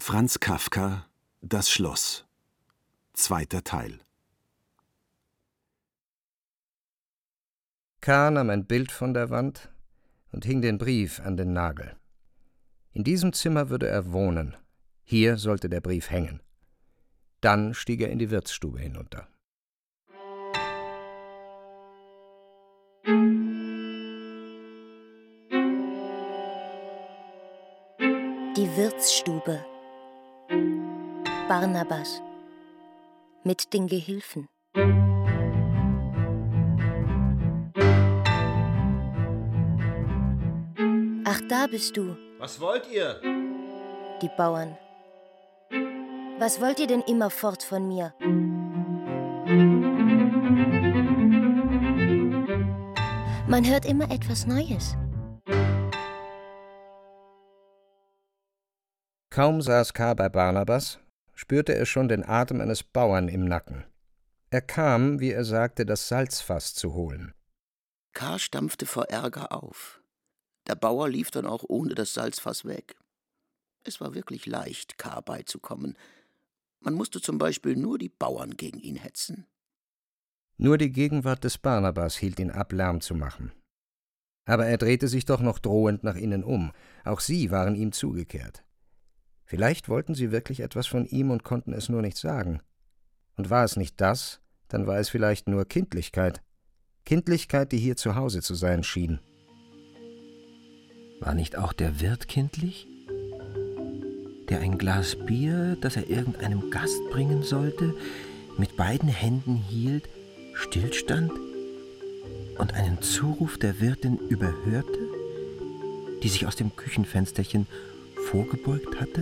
Franz Kafka: Das Schloss. 2. Teil. K. nahm ein Bild von der Wand und hing den Brief an den Nagel. In diesem Zimmer würde er wohnen. Hier sollte der Brief hängen. Dann stieg er in die Wirtsstube hinunter. Die Wirtsstube. Barnabas. Mit den Gehilfen. Ach, da bist du. Was wollt ihr? Die Bauern. Was wollt ihr denn immerfort von mir? Man hört immer etwas Neues. Kaum saß K. bei Barnabas, spürte er schon den Atem eines Bauern im Nacken. Er kam, wie er sagte, das Salzfass zu holen. K. stampfte vor Ärger auf. Der Bauer lief dann auch ohne das Salzfass weg. Es war wirklich leicht, K. beizukommen. Man musste zum Beispiel nur die Bauern gegen ihn hetzen. Nur die Gegenwart des Barnabas hielt ihn ab, Lärm zu machen. Aber er drehte sich doch noch drohend nach ihnen um. Auch sie waren ihm zugekehrt. Vielleicht wollten sie wirklich etwas von ihm und konnten es nur nicht sagen. Und war es nicht das, dann war es vielleicht nur Kindlichkeit. Kindlichkeit, die hier zu Hause zu sein schien. War nicht auch der Wirt kindlich? Der ein Glas Bier, das er irgendeinem Gast bringen sollte, mit beiden Händen hielt, stillstand und einen Zuruf der Wirtin überhörte, die sich aus dem Küchenfensterchen vorgebeugt hatte?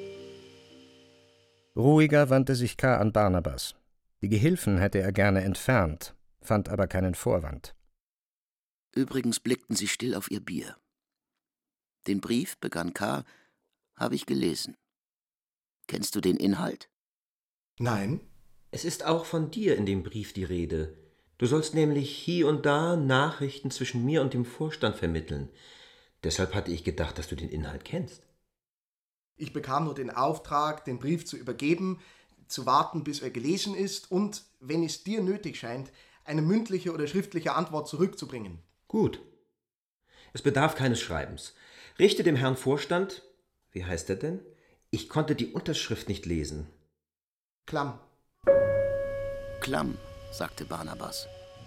Ruhiger wandte sich K. an Barnabas. Die Gehilfen hätte er gerne entfernt, fand aber keinen Vorwand. Übrigens blickten sie still auf ihr Bier. Den Brief, begann K., habe ich gelesen. Kennst du den Inhalt? Nein. Es ist auch von dir in dem Brief die Rede. Du sollst nämlich hier und da Nachrichten zwischen mir und dem Vorstand vermitteln. Deshalb hatte ich gedacht, dass du den Inhalt kennst. Ich bekam nur den Auftrag, den Brief zu übergeben, zu warten, bis er gelesen ist und, wenn es dir nötig scheint, eine mündliche oder schriftliche Antwort zurückzubringen. Gut. Es bedarf keines Schreibens. Richte dem Herrn Vorstand, wie heißt er denn? Ich konnte die Unterschrift nicht lesen. Klamm. Klamm, sagte Barnabas.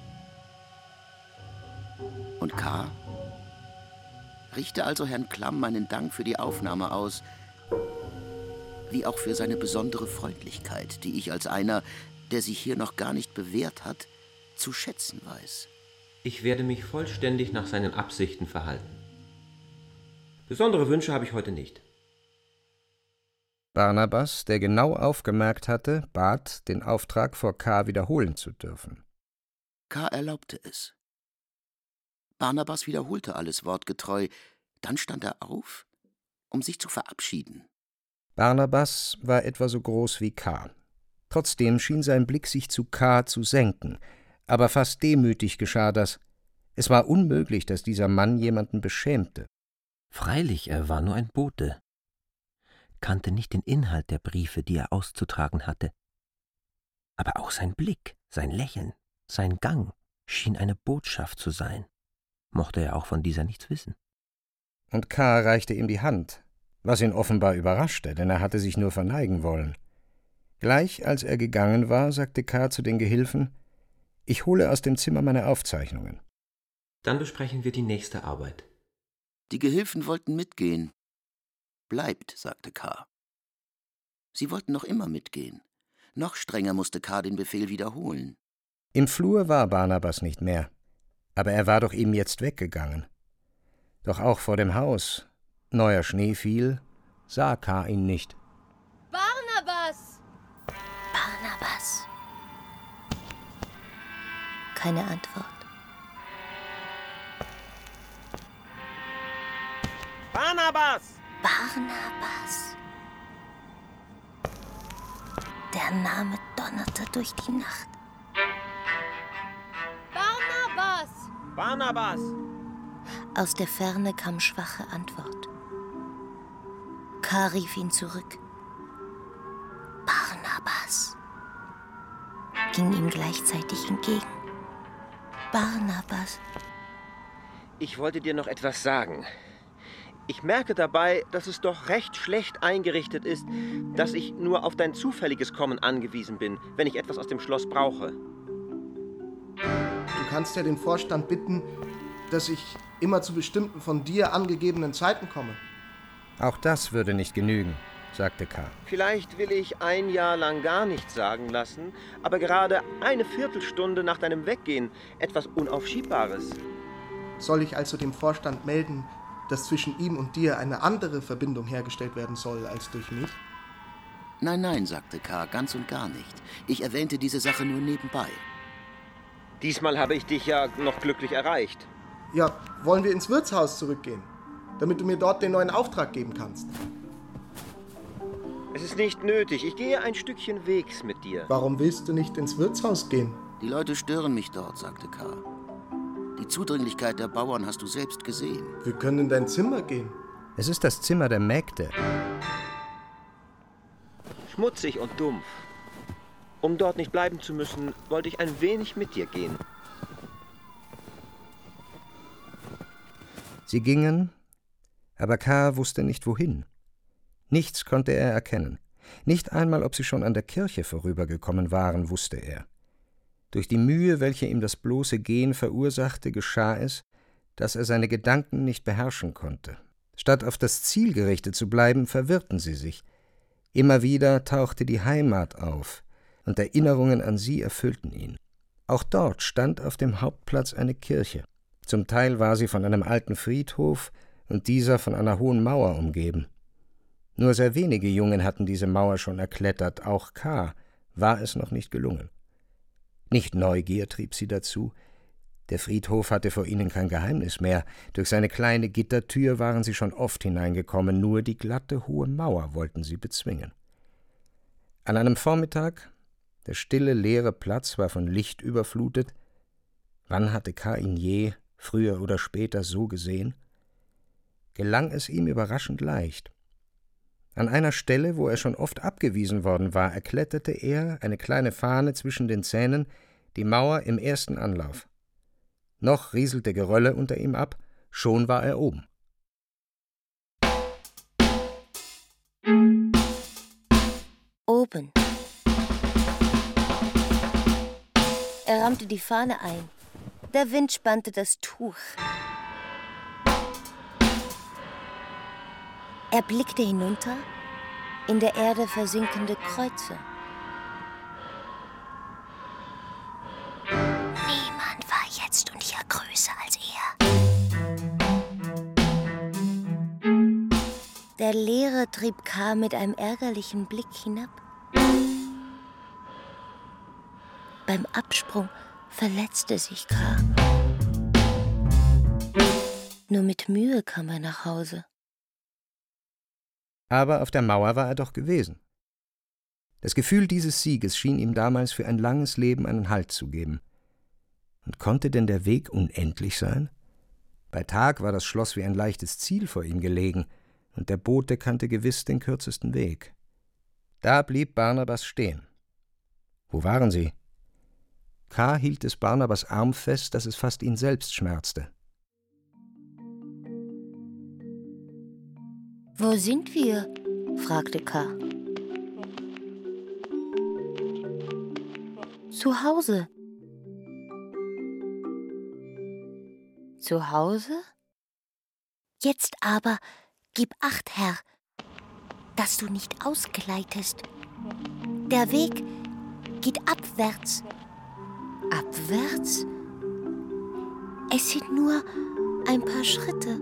Und K.? Richte also Herrn Klamm meinen Dank für die Aufnahme aus, wie auch für seine besondere Freundlichkeit, die ich als einer, der sich hier noch gar nicht bewährt hat, zu schätzen weiß. Ich werde mich vollständig nach seinen Absichten verhalten. Besondere Wünsche habe ich heute nicht. Barnabas, der genau aufgemerkt hatte, bat, den Auftrag vor K. wiederholen zu dürfen. K. erlaubte es. Barnabas wiederholte alles wortgetreu, dann stand er auf, um sich zu verabschieden. Barnabas war etwa so groß wie K. Trotzdem schien sein Blick sich zu K. zu senken, aber fast demütig geschah das. Es war unmöglich, dass dieser Mann jemanden beschämte. Freilich, er war nur ein Bote, kannte nicht den Inhalt der Briefe, die er auszutragen hatte. Aber auch sein Blick, sein Lächeln, sein Gang schien eine Botschaft zu sein, mochte er auch von dieser nichts wissen. Und K. reichte ihm die Hand, was ihn offenbar überraschte, denn er hatte sich nur verneigen wollen. Gleich als er gegangen war, sagte K. zu den Gehilfen: »Ich hole aus dem Zimmer meine Aufzeichnungen.« Dann besprechen wir die nächste Arbeit. Die Gehilfen wollten mitgehen. »Bleibt«, sagte K. Sie wollten noch immer mitgehen. Noch strenger musste K. den Befehl wiederholen. Im Flur war Barnabas nicht mehr, aber er war doch eben jetzt weggegangen. Doch auch vor dem Haus, neuer Schnee fiel, sah K. ihn nicht. Barnabas! Barnabas. Keine Antwort. Barnabas! Barnabas. Der Name donnerte durch die Nacht. Barnabas! Barnabas! Aus der Ferne kam schwache Antwort. K. rief ihn zurück. ging ihm gleichzeitig entgegen. Barnabas. Ich wollte dir noch etwas sagen. Ich merke dabei, dass es doch recht schlecht eingerichtet ist, dass ich nur auf dein zufälliges Kommen angewiesen bin, wenn ich etwas aus dem Schloss brauche. Du kannst ja den Vorstand bitten, dass ich immer zu bestimmten von dir angegebenen Zeiten komme. Auch das würde nicht genügen, sagte K. Vielleicht will ich ein Jahr lang gar nichts sagen lassen, aber gerade eine Viertelstunde nach deinem Weggehen etwas Unaufschiebbares. Soll ich also dem Vorstand melden, dass zwischen ihm und dir eine andere Verbindung hergestellt werden soll als durch mich? Nein, nein, sagte K., ganz und gar nicht. Ich erwähnte diese Sache nur nebenbei. Diesmal habe ich dich ja noch glücklich erreicht. Ja, wollen wir ins Wirtshaus zurückgehen, damit du mir dort den neuen Auftrag geben kannst? Es ist nicht nötig. Ich gehe ein Stückchen Wegs mit dir. Warum willst du nicht ins Wirtshaus gehen? Die Leute stören mich dort, sagte K. Die Zudringlichkeit der Bauern hast du selbst gesehen. Wir können in dein Zimmer gehen. Es ist das Zimmer der Mägde. Schmutzig und dumpf. Um dort nicht bleiben zu müssen, wollte ich ein wenig mit dir gehen. Sie gingen, aber K. wusste nicht wohin. Nichts konnte er erkennen. Nicht einmal, ob sie schon an der Kirche vorübergekommen waren, wusste er. Durch die Mühe, welche ihm das bloße Gehen verursachte, geschah es, dass er seine Gedanken nicht beherrschen konnte. Statt auf das Ziel gerichtet zu bleiben, verwirrten sie sich. Immer wieder tauchte die Heimat auf, und Erinnerungen an sie erfüllten ihn. Auch dort stand auf dem Hauptplatz eine Kirche. Zum Teil war sie von einem alten Friedhof und dieser von einer hohen Mauer umgeben. Nur sehr wenige Jungen hatten diese Mauer schon erklettert, auch K. war es noch nicht gelungen. Nicht Neugier trieb sie dazu. Der Friedhof hatte vor ihnen kein Geheimnis mehr. Durch seine kleine Gittertür waren sie schon oft hineingekommen, nur die glatte, hohe Mauer wollten sie bezwingen. An einem Vormittag, der stille, leere Platz war von Licht überflutet. Wann hatte K. ihn je, früher oder später, so gesehen? Gelang es ihm überraschend leicht. An einer Stelle, wo er schon oft abgewiesen worden war, erkletterte er, eine kleine Fahne zwischen den Zähnen, die Mauer im ersten Anlauf. Noch rieselte Gerölle unter ihm ab, schon war er oben. Oben. Er rammte die Fahne ein. Der Wind spannte das Tuch. Er blickte hinunter, in der Erde versinkende Kreuze. Niemand war jetzt und hier größer als er. Der Lehrer trieb K. mit einem ärgerlichen Blick hinab. Beim Absprung verletzte sich K. Nur mit Mühe kam er nach Hause. Aber auf der Mauer war er doch gewesen. Das Gefühl dieses Sieges schien ihm damals für ein langes Leben einen Halt zu geben. Und konnte denn der Weg unendlich sein? Bei Tag war das Schloss wie ein leichtes Ziel vor ihm gelegen, und der Bote kannte gewiss den kürzesten Weg. Da blieb Barnabas stehen. Wo waren sie? K. hielt des Barnabas Arm fest, dass es fast ihn selbst schmerzte. »Wo sind wir?« fragte K. »Zu Hause.« »Zu Hause? Jetzt aber gib Acht, Herr, dass du nicht ausgleitest. Der Weg geht abwärts.« »Abwärts? Es sind nur ein paar Schritte.«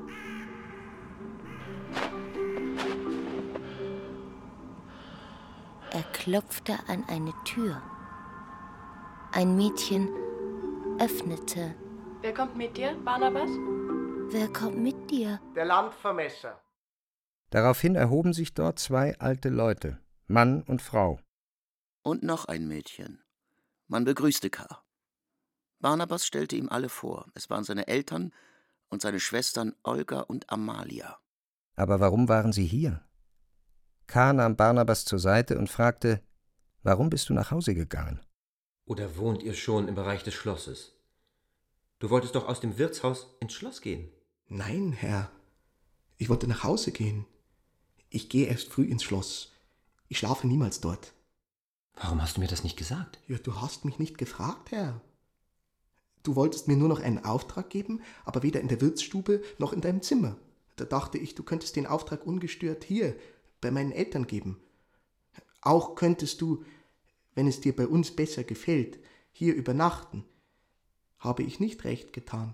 Er klopfte an eine Tür. Ein Mädchen öffnete. »Wer kommt mit dir, Barnabas?« »Wer kommt mit dir?« Der Landvermesser. Daraufhin erhoben sich dort zwei alte Leute, Mann und Frau. Und noch ein Mädchen. Man begrüßte K. Barnabas stellte ihm alle vor. Es waren seine Eltern und seine Schwestern Olga und Amalia. Aber warum waren sie hier? K. nahm Barnabas zur Seite und fragte, »Warum bist du nach Hause gegangen?« Oder wohnt ihr schon im Bereich des Schlosses? Du wolltest doch aus dem Wirtshaus ins Schloss gehen. Nein, Herr. Ich wollte nach Hause gehen. Ich gehe erst früh ins Schloss. Ich schlafe niemals dort. Warum hast du mir das nicht gesagt? Ja, du hast mich nicht gefragt, Herr. Du wolltest mir nur noch einen Auftrag geben, aber weder in der Wirtsstube noch in deinem Zimmer. Da dachte ich, du könntest den Auftrag ungestört hier, bei meinen Eltern geben. Auch könntest du, wenn es dir bei uns besser gefällt, hier übernachten. Habe ich nicht recht getan?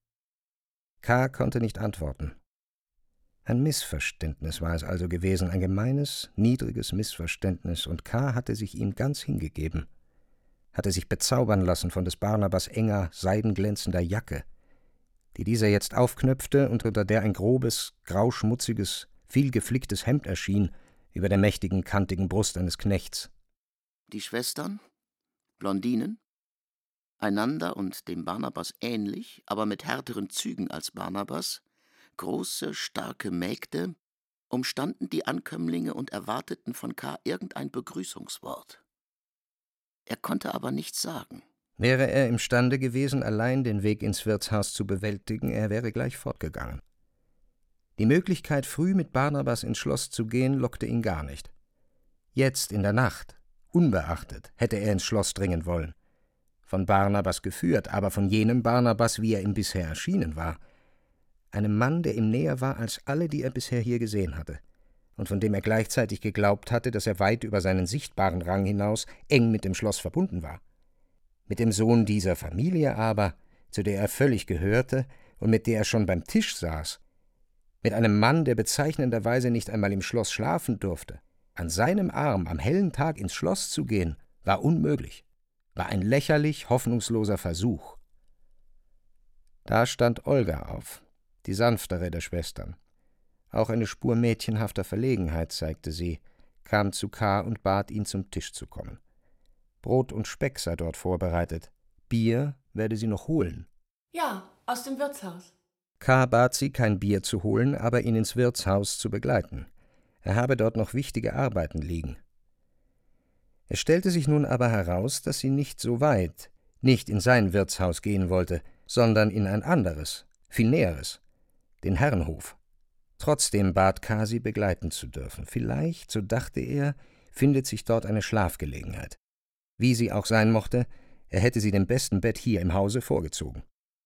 K. konnte nicht antworten. Ein Missverständnis war es also gewesen, ein gemeines, niedriges Missverständnis, und K. hatte sich ihm ganz hingegeben, hatte sich bezaubern lassen von des Barnabas enger, seidenglänzender Jacke, die dieser jetzt aufknöpfte und unter der ein grobes, grauschmutziges, viel geflicktes Hemd erschien über der mächtigen, kantigen Brust eines Knechts. Die Schwestern, Blondinen, einander und dem Barnabas ähnlich, aber mit härteren Zügen als Barnabas, große, starke Mägde, umstanden die Ankömmlinge und erwarteten von K. irgendein Begrüßungswort. Er konnte aber nichts sagen. Wäre er imstande gewesen, allein den Weg ins Wirtshaus zu bewältigen, er wäre gleich fortgegangen. Die Möglichkeit, früh mit Barnabas ins Schloss zu gehen, lockte ihn gar nicht. Jetzt in der Nacht, unbeachtet, hätte er ins Schloss dringen wollen. Von Barnabas geführt, aber von jenem Barnabas, wie er ihm bisher erschienen war. Einem Mann, der ihm näher war als alle, die er bisher hier gesehen hatte, und von dem er gleichzeitig geglaubt hatte, dass er weit über seinen sichtbaren Rang hinaus eng mit dem Schloss verbunden war. Mit dem Sohn dieser Familie aber, zu der er völlig gehörte und mit der er schon beim Tisch saß, mit einem Mann, der bezeichnenderweise nicht einmal im Schloss schlafen durfte, an seinem Arm am hellen Tag ins Schloss zu gehen, war unmöglich, war ein lächerlich hoffnungsloser Versuch. Da stand Olga auf, die sanftere der Schwestern. Auch eine Spur mädchenhafter Verlegenheit zeigte sie, kam zu K. und bat ihn, zum Tisch zu kommen. Brot und Speck sei dort vorbereitet, Bier werde sie noch holen. Ja, aus dem Wirtshaus. K. bat sie, kein Bier zu holen, aber ihn ins Wirtshaus zu begleiten. Er habe dort noch wichtige Arbeiten liegen. Es stellte sich nun aber heraus, dass sie nicht so weit, nicht in sein Wirtshaus gehen wollte, sondern in ein anderes, viel näheres, den Herrenhof. Trotzdem bat K. sie begleiten zu dürfen. Vielleicht, so dachte er, findet sich dort eine Schlafgelegenheit. Wie sie auch sein mochte, er hätte sie dem besten Bett hier im Hause vorgezogen.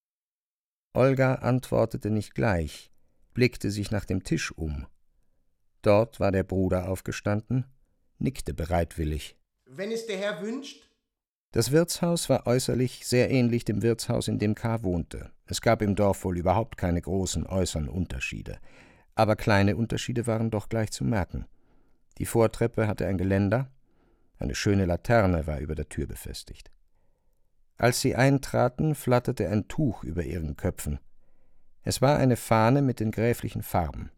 Olga antwortete nicht gleich, blickte sich nach dem Tisch um. Dort war der Bruder aufgestanden, nickte bereitwillig. Wenn es der Herr wünscht. Das Wirtshaus war äußerlich sehr ähnlich dem Wirtshaus, in dem K. wohnte. Es gab im Dorf wohl überhaupt keine großen äußeren Unterschiede. Aber kleine Unterschiede waren doch gleich zu merken. Die Vortreppe hatte ein Geländer, eine schöne Laterne war über der Tür befestigt. Als sie eintraten, flatterte ein Tuch über ihren Köpfen. Es war eine Fahne mit den gräflichen Farben.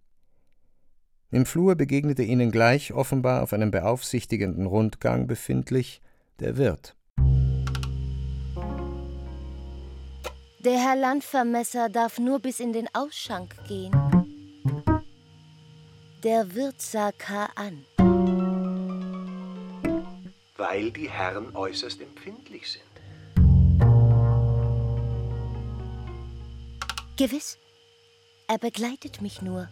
Im Flur begegnete ihnen gleich, offenbar auf einem beaufsichtigenden Rundgang befindlich, der Wirt. Der Herr Landvermesser darf nur bis in den Ausschank gehen. Der Wirt sah K. an. Weil die Herren äußerst empfindlich sind. Gewiss, er begleitet mich nur.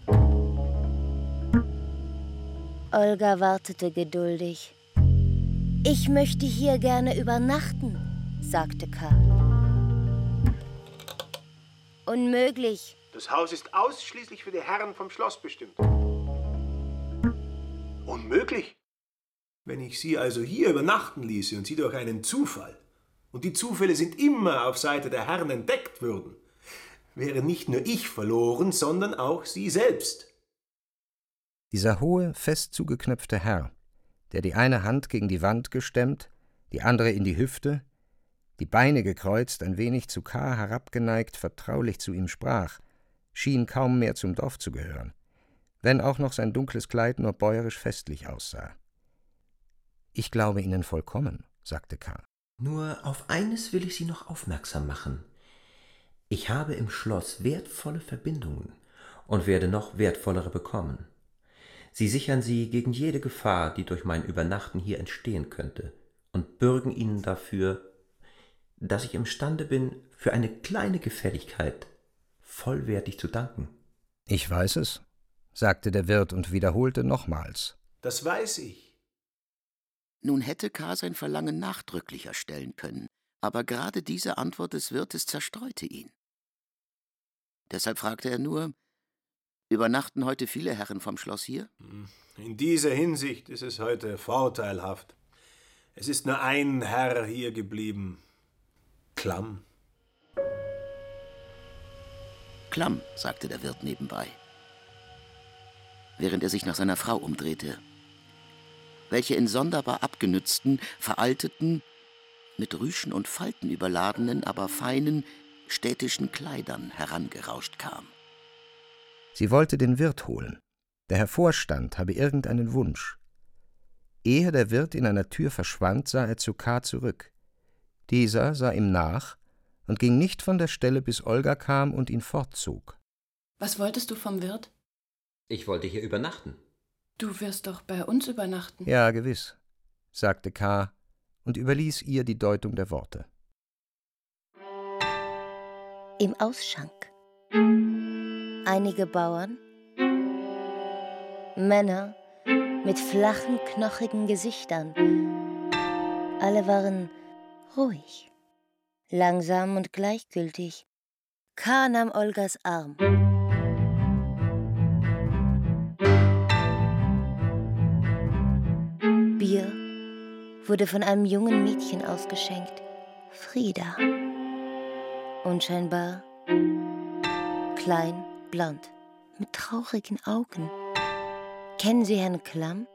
Olga wartete geduldig. Ich möchte hier gerne übernachten, sagte K. Unmöglich. Das Haus ist ausschließlich für die Herren vom Schloss bestimmt. Unmöglich? Wenn ich Sie also hier übernachten ließe und Sie durch einen Zufall, und die Zufälle sind immer auf Seite der Herren entdeckt würden, wäre nicht nur ich verloren, sondern auch Sie selbst. Dieser hohe, fest zugeknöpfte Herr, der die eine Hand gegen die Wand gestemmt, die andere in die Hüfte, die Beine gekreuzt, ein wenig zu K. herabgeneigt, vertraulich zu ihm sprach, schien kaum mehr zum Dorf zu gehören, wenn auch noch sein dunkles Kleid nur bäuerisch festlich aussah. »Ich glaube Ihnen vollkommen«, sagte K. Nur auf eines will ich Sie noch aufmerksam machen. Ich habe im Schloss wertvolle Verbindungen und werde noch wertvollere bekommen. Sie sichern sie gegen jede Gefahr, die durch mein Übernachten hier entstehen könnte, und bürgen Ihnen dafür, dass ich imstande bin, für eine kleine Gefälligkeit vollwertig zu danken. »Ich weiß es«, sagte der Wirt und wiederholte nochmals. Das weiß ich. Nun hätte K. sein Verlangen nachdrücklicher stellen können, aber gerade diese Antwort des Wirtes zerstreute ihn. Deshalb fragte er nur: »Übernachten heute viele Herren vom Schloss hier?« In dieser Hinsicht ist es heute vorteilhaft. Es ist nur ein Herr hier geblieben. Klamm. »Klamm«, sagte der Wirt nebenbei, während er sich nach seiner Frau umdrehte, welche in sonderbar abgenützten, veralteten, mit Rüschen und Falten überladenen, aber feinen, städtischen Kleidern herangerauscht kam. Sie wollte den Wirt holen. Der Hervorstand habe irgendeinen Wunsch. Ehe der Wirt in einer Tür verschwand, sah er zu K. zurück. Dieser sah ihm nach und ging nicht von der Stelle, bis Olga kam und ihn fortzog. Was wolltest du vom Wirt? Ich wollte hier übernachten. Du wirst doch bei uns übernachten. Ja, gewiss, sagte K. und überließ ihr die Deutung der Worte. Im Ausschank. Einige Bauern, Männer mit flachen, knochigen Gesichtern. Alle waren ruhig, langsam und gleichgültig. K. nahm Olgas Arm. Bier wurde von einem jungen Mädchen ausgeschenkt, Frida. Unscheinbar, klein, blond, mit traurigen Augen. Kennen Sie Herrn Klamm?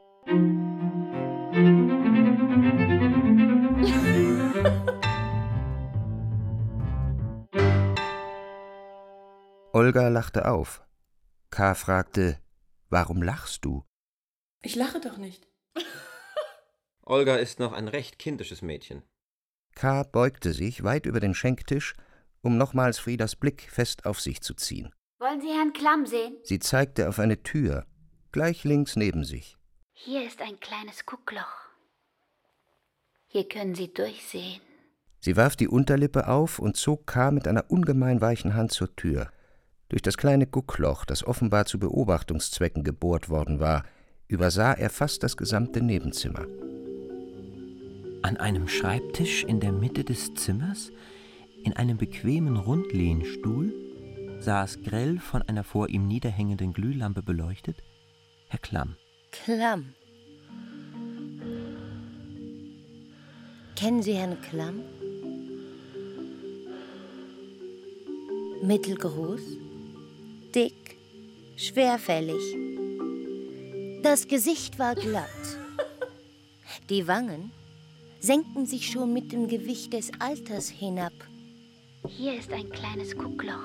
Olga lachte auf. K. fragte: »Warum lachst du?« Ich lache doch nicht. Olga ist noch ein recht kindisches Mädchen. K. beugte sich weit über den Schenktisch, um nochmals Friedas Blick fest auf sich zu ziehen. Wollen Sie Herrn Klamm sehen? Sie zeigte auf eine Tür, gleich links neben sich. Hier ist ein kleines Guckloch. Hier können Sie durchsehen. Sie warf die Unterlippe auf und zog K. mit einer ungemein weichen Hand zur Tür. Durch das kleine Guckloch, das offenbar zu Beobachtungszwecken gebohrt worden war, übersah er fast das gesamte Nebenzimmer. An einem Schreibtisch in der Mitte des Zimmers, in einem bequemen Rundlehnstuhl, saß grell von einer vor ihm niederhängenden Glühlampe beleuchtet Herr Klamm. Klamm. Kennen Sie Herrn Klamm? Mittelgroß, dick, schwerfällig. Das Gesicht war glatt. Die Wangen senkten sich schon mit dem Gewicht des Alters hinab. Hier ist ein kleines Guckloch.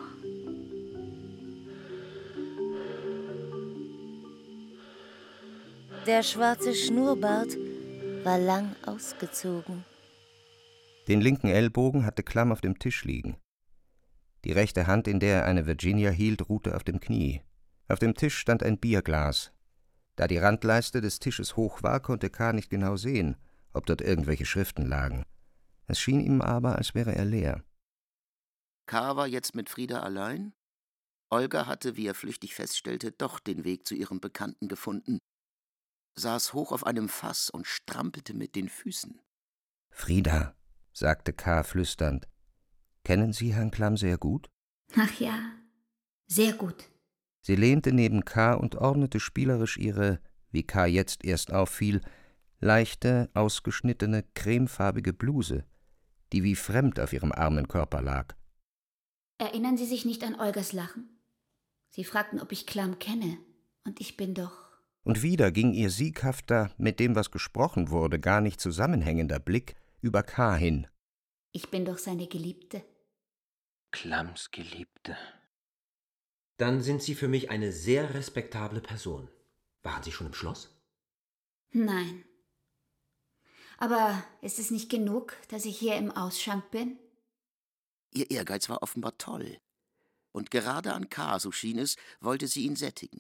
Der schwarze Schnurrbart war lang ausgezogen. Den linken Ellbogen hatte Klamm auf dem Tisch liegen. Die rechte Hand, in der er eine Virginia hielt, ruhte auf dem Knie. Auf dem Tisch stand ein Bierglas. Da die Randleiste des Tisches hoch war, konnte K. nicht genau sehen, ob dort irgendwelche Schriften lagen. Es schien ihm aber, als wäre er leer. K. war jetzt mit Frida allein. Olga hatte, wie er flüchtig feststellte, doch den Weg zu ihrem Bekannten gefunden, saß hoch auf einem Fass und strampelte mit den Füßen. »Frida«, sagte K. flüsternd, »kennen Sie Herrn Klamm sehr gut?« Ach ja, sehr gut. Sie lehnte neben K. und ordnete spielerisch ihre, wie K. jetzt erst auffiel, leichte, ausgeschnittene, cremefarbige Bluse, die wie fremd auf ihrem armen Körper lag. Erinnern Sie sich nicht an Olgas Lachen? Sie fragten, ob ich Klamm kenne, und ich bin doch... Und wieder ging ihr sieghafter, mit dem, was gesprochen wurde, gar nicht zusammenhängender Blick über K. hin. Ich bin doch seine Geliebte. Klamms Geliebte. Dann sind Sie für mich eine sehr respektable Person. Waren Sie schon im Schloss? Nein. Aber ist es nicht genug, dass ich hier im Ausschank bin? Ihr Ehrgeiz war offenbar toll. Und gerade an K., so schien es, wollte sie ihn sättigen.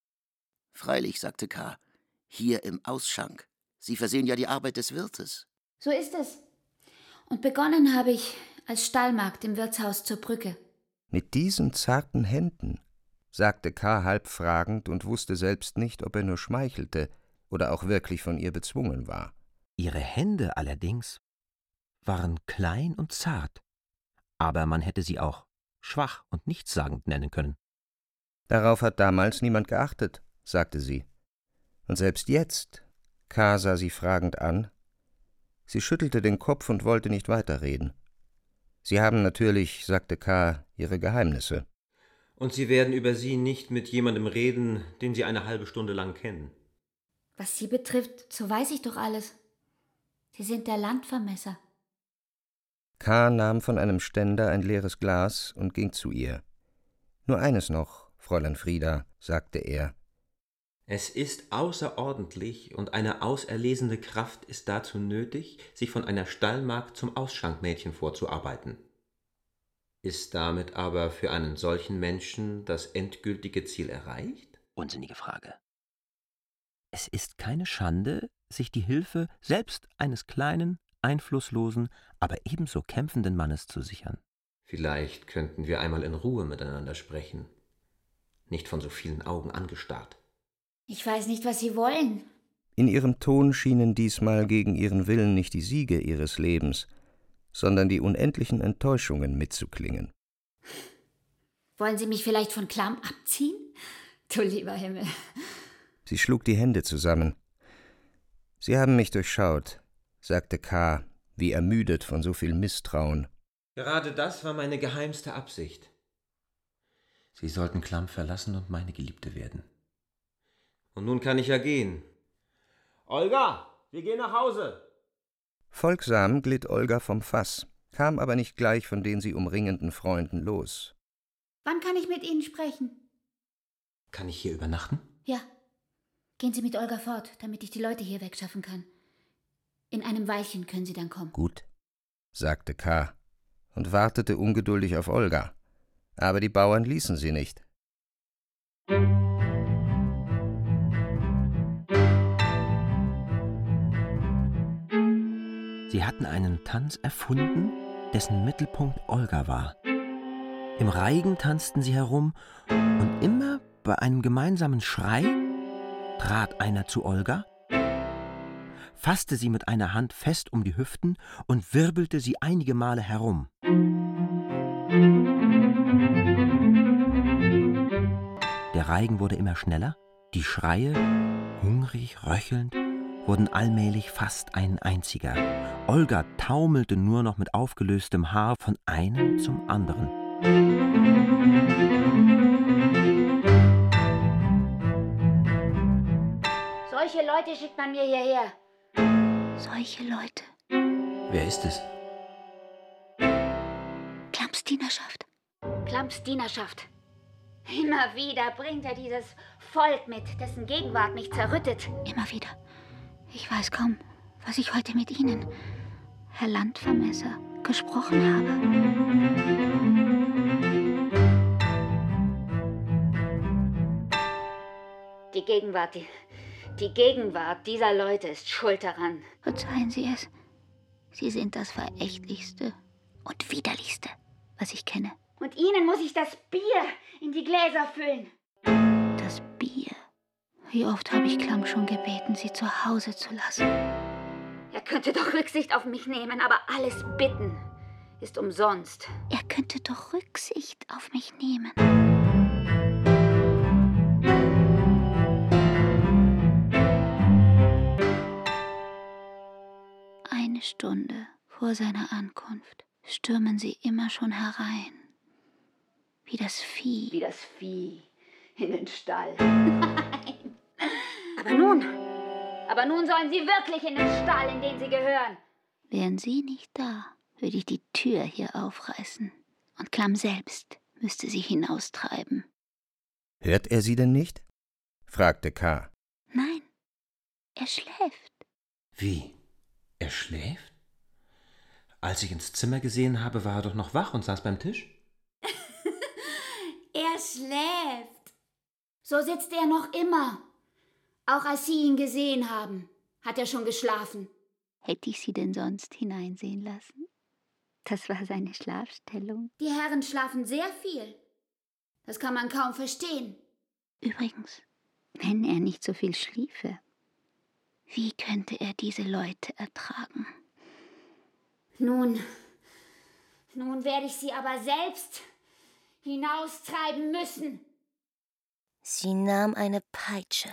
»Freilich«, sagte K., »hier im Ausschank. Sie versehen ja die Arbeit des Wirtes.« So ist es. Und begonnen habe ich als Stallmagd im Wirtshaus zur Brücke. Mit diesen zarten Händen, sagte K. halb fragend und wusste selbst nicht, ob er nur schmeichelte oder auch wirklich von ihr bezwungen war. Ihre Hände allerdings waren klein und zart, aber man hätte sie auch schwach und nichtssagend nennen können. Darauf hat damals niemand geachtet, sagte sie. Und selbst jetzt, K. sah sie fragend an. Sie schüttelte den Kopf und wollte nicht weiterreden. Sie haben natürlich, sagte K., ihre Geheimnisse. Und Sie werden über sie nicht mit jemandem reden, den Sie eine halbe Stunde lang kennen. Was Sie betrifft, so weiß ich doch alles. Sie sind der Landvermesser. K. nahm von einem Ständer ein leeres Glas und ging zu ihr. »Nur eines noch, Fräulein Frieda«, sagte er. Es ist außerordentlich und eine auserlesene Kraft ist dazu nötig, sich von einer Stallmagd zum Ausschankmädchen vorzuarbeiten. Ist damit aber für einen solchen Menschen das endgültige Ziel erreicht? Unsinnige Frage. Es ist keine Schande, sich die Hilfe selbst eines kleinen, einflusslosen, aber ebenso kämpfenden Mannes zu sichern. Vielleicht könnten wir einmal in Ruhe miteinander sprechen, nicht von so vielen Augen angestarrt. Ich weiß nicht, was Sie wollen. In ihrem Ton schienen diesmal gegen ihren Willen nicht die Siege ihres Lebens, sondern die unendlichen Enttäuschungen mitzuklingen. Wollen Sie mich vielleicht von Klamm abziehen? Du lieber Himmel. Sie schlug die Hände zusammen. »Sie haben mich durchschaut«, sagte K., wie ermüdet von so viel Misstrauen. Gerade das war meine geheimste Absicht. Sie sollten Klamm verlassen und meine Geliebte werden. Und nun kann ich ja gehen. Olga, wir gehen nach Hause. Folgsam glitt Olga vom Fass, kam aber nicht gleich von den sie umringenden Freunden los. Wann kann ich mit Ihnen sprechen? Kann ich hier übernachten? Ja. Gehen Sie mit Olga fort, damit ich die Leute hier wegschaffen kann. In einem Weilchen können Sie dann kommen. Gut, sagte K. und wartete ungeduldig auf Olga. Aber die Bauern ließen sie nicht. Sie hatten einen Tanz erfunden, dessen Mittelpunkt Olga war. Im Reigen tanzten sie herum, und immer bei einem gemeinsamen Schrei trat einer zu Olga, fasste sie mit einer Hand fest um die Hüften und wirbelte sie einige Male herum. Der Reigen wurde immer schneller, die Schreie, hungrig, röchelnd, wurden allmählich fast ein einziger. Olga taumelte nur noch mit aufgelöstem Haar von einem zum anderen. Solche Leute schickt man mir hierher. Solche Leute. Wer ist es? Klamms Dienerschaft. Klamms Dienerschaft. Immer wieder bringt er dieses Volk mit, dessen Gegenwart mich zerrüttet. Immer wieder. Ich weiß kaum, was ich heute mit Ihnen, Herr Landvermesser, gesprochen habe. Die Gegenwart dieser Leute ist schuld daran. Verzeihen Sie es. Sie sind das Verächtlichste und Widerlichste, was ich kenne. Und Ihnen muss ich das Bier in die Gläser füllen. Das Bier? Wie oft habe ich Klamm schon gebeten, sie zu Hause zu lassen. Er könnte doch Rücksicht auf mich nehmen, aber alles Bitten ist umsonst. Er könnte doch Rücksicht auf mich nehmen. Eine Stunde vor seiner Ankunft stürmen sie immer schon herein. Wie das Vieh. Wie das Vieh in den Stall. Nein. Aber nun sollen sie wirklich in den Stall, in den sie gehören. Wären Sie nicht da, würde ich die Tür hier aufreißen. Und Klamm selbst müsste sie hinaustreiben. »Hört er Sie denn nicht?« fragte K. Nein, er schläft. Wie? Er schläft? Als ich ins Zimmer gesehen habe, war er doch noch wach und saß beim Tisch. Er schläft. So sitzt er noch immer. Auch als Sie ihn gesehen haben, hat er schon geschlafen. Hätte ich Sie denn sonst hineinsehen lassen? Das war seine Schlafstellung. Die Herren schlafen sehr viel. Das kann man kaum verstehen. Übrigens, wenn er nicht so viel schliefe, wie könnte er diese Leute ertragen? Nun werde ich sie aber selbst hinaustreiben müssen. Sie nahm eine Peitsche,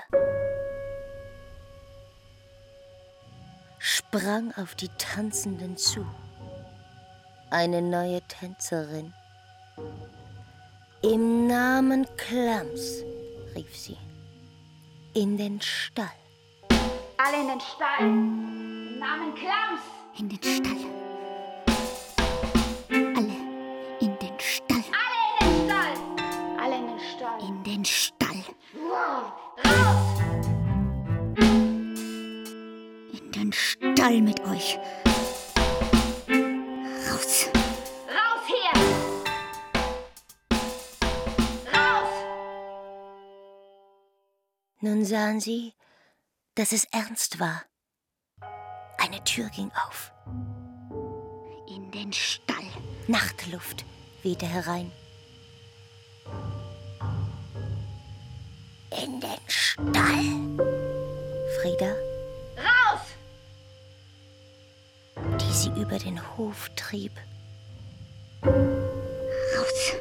sprang auf die Tanzenden zu. Eine neue Tänzerin. Im Namen Klams, rief sie, in den Stall. Alle in den Stall. Im Namen Klams. In den Stall. Alle in den Stall. Alle in den Stall. Alle in den Stall. In den Stall. Wow. Raus! In den Stall mit euch. Raus. Raus hier! Raus! Nun sahen sie, dass es ernst war. Eine Tür ging auf. In den Stall. Nachtluft wehte herein. In den Stall. Frieda, Raus! die sie über den Hof trieb. Raus.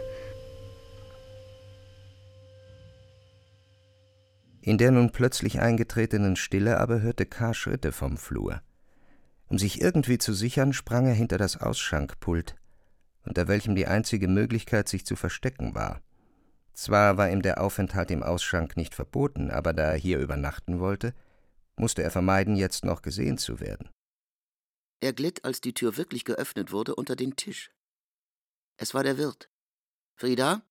In der nun plötzlich eingetretenen Stille aber hörte K. Schritte vom Flur. Um sich irgendwie zu sichern, sprang er hinter das Ausschankpult, unter welchem die einzige Möglichkeit, sich zu verstecken, war. Zwar war ihm der Aufenthalt im Ausschank nicht verboten, aber da er hier übernachten wollte, musste er vermeiden, jetzt noch gesehen zu werden. Er glitt, als die Tür wirklich geöffnet wurde, unter den Tisch. Es war der Wirt. »Frieda?«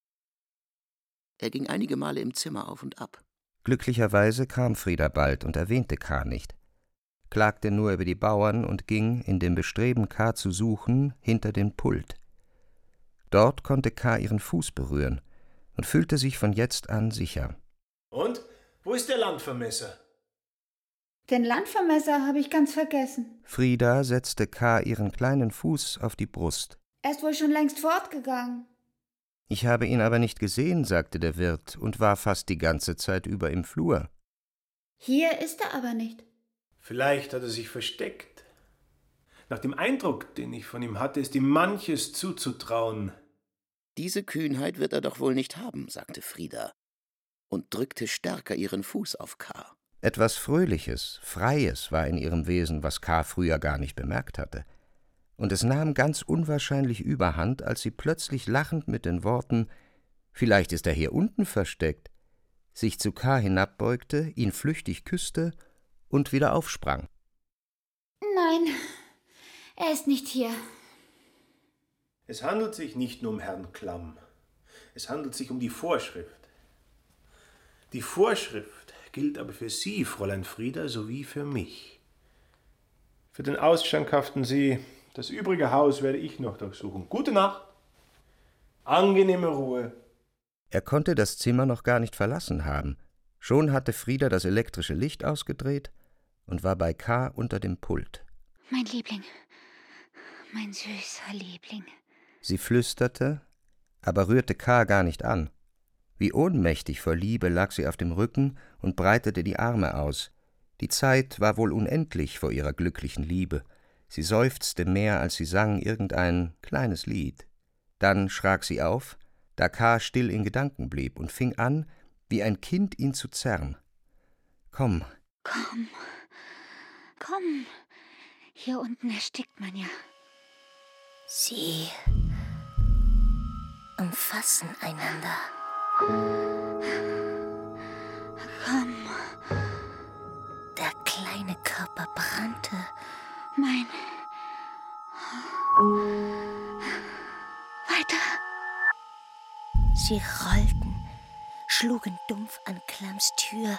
Er ging einige Male im Zimmer auf und ab. Glücklicherweise kam Frieda bald und erwähnte K. nicht, klagte nur über die Bauern und ging, in dem Bestreben, K. zu suchen, hinter den Pult. Dort konnte K. ihren Fuß berühren und fühlte sich von jetzt an sicher. Und? Wo ist der Landvermesser? Den Landvermesser habe ich ganz vergessen. Frieda setzte K. ihren kleinen Fuß auf die Brust. Er ist wohl schon längst fortgegangen. »Ich habe ihn aber nicht gesehen«, sagte der Wirt, und war fast die ganze Zeit über im Flur. Hier ist er aber nicht. Vielleicht hat er sich versteckt. Nach dem Eindruck, den ich von ihm hatte, ist ihm manches zuzutrauen. »Diese Kühnheit wird er doch wohl nicht haben«, sagte Frieda und drückte stärker ihren Fuß auf K. Etwas Fröhliches, Freies war in ihrem Wesen, was K. früher gar nicht bemerkt hatte. Und es nahm ganz unwahrscheinlich überhand, als sie plötzlich lachend mit den Worten »Vielleicht ist er hier unten versteckt«, sich zu K. hinabbeugte, ihn flüchtig küsste und wieder aufsprang. Nein, er ist nicht hier. Es handelt sich nicht nur um Herrn Klamm. Es handelt sich um die Vorschrift. Die Vorschrift gilt aber für Sie, Fräulein Frieda, sowie für mich. Für den Ausschank haften Sie. Das übrige Haus werde ich noch durchsuchen. Gute Nacht. Angenehme Ruhe. Er konnte das Zimmer noch gar nicht verlassen haben. Schon hatte Frieda das elektrische Licht ausgedreht und war bei K. unter dem Pult. Mein Liebling, mein süßer Liebling. Sie flüsterte, aber rührte K. gar nicht an. Wie ohnmächtig vor Liebe lag sie auf dem Rücken und breitete die Arme aus. Die Zeit war wohl unendlich vor ihrer glücklichen Liebe. Sie seufzte mehr, als sie sang irgendein kleines Lied. Dann schrak sie auf, da K. still in Gedanken blieb und fing an, wie ein Kind ihn zu zerren. »Komm!« »Komm, komm, hier unten erstickt man ja.« Sie umfassen einander. »Komm!« Der kleine Körper brannte. Mein... Weiter. Sie rollten, schlugen dumpf an Klamms Tür.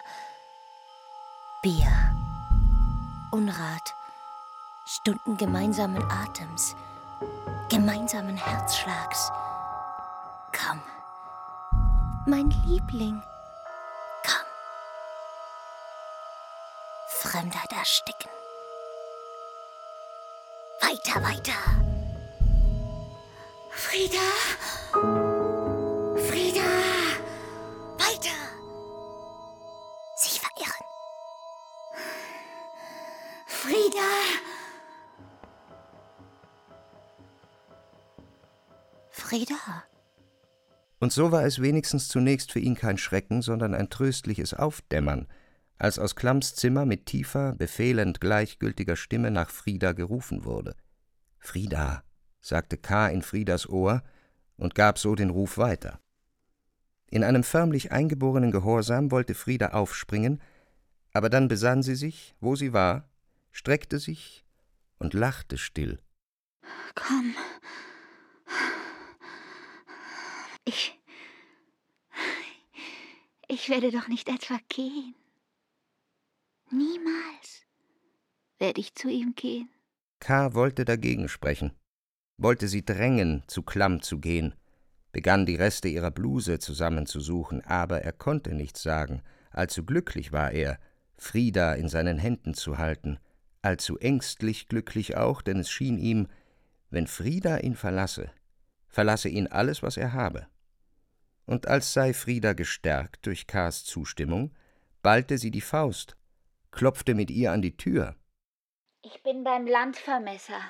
Bier, Unrat, Stunden gemeinsamen Atems, gemeinsamen Herzschlags. Komm, mein Liebling, komm. Fremdheit ersticken. Weiter, weiter. Frieda! Frieda! Weiter! Sich verirren. Frieda! Frieda! Und so war es wenigstens zunächst für ihn kein Schrecken, sondern ein tröstliches Aufdämmern, als aus Klamms Zimmer mit tiefer, befehlend gleichgültiger Stimme nach Frieda gerufen wurde. »Frieda«, sagte K. in Friedas Ohr und gab so den Ruf weiter. In einem förmlich eingeborenen Gehorsam wollte Frieda aufspringen, aber dann besann sie sich, wo sie war, streckte sich und lachte still. »Komm. Ich werde doch nicht etwa gehen. Niemals werde ich zu ihm gehen.« K. wollte dagegen sprechen, wollte sie drängen, zu Klamm zu gehen, begann die Reste ihrer Bluse zusammenzusuchen, aber er konnte nichts sagen, allzu glücklich war er, Frieda in seinen Händen zu halten, allzu ängstlich glücklich auch, denn es schien ihm, wenn Frieda ihn verlasse ihn alles, was er habe. Und als sei Frieda gestärkt durch K.s Zustimmung, ballte sie die Faust, klopfte mit ihr an die Tür. »Ich bin beim Landvermesser.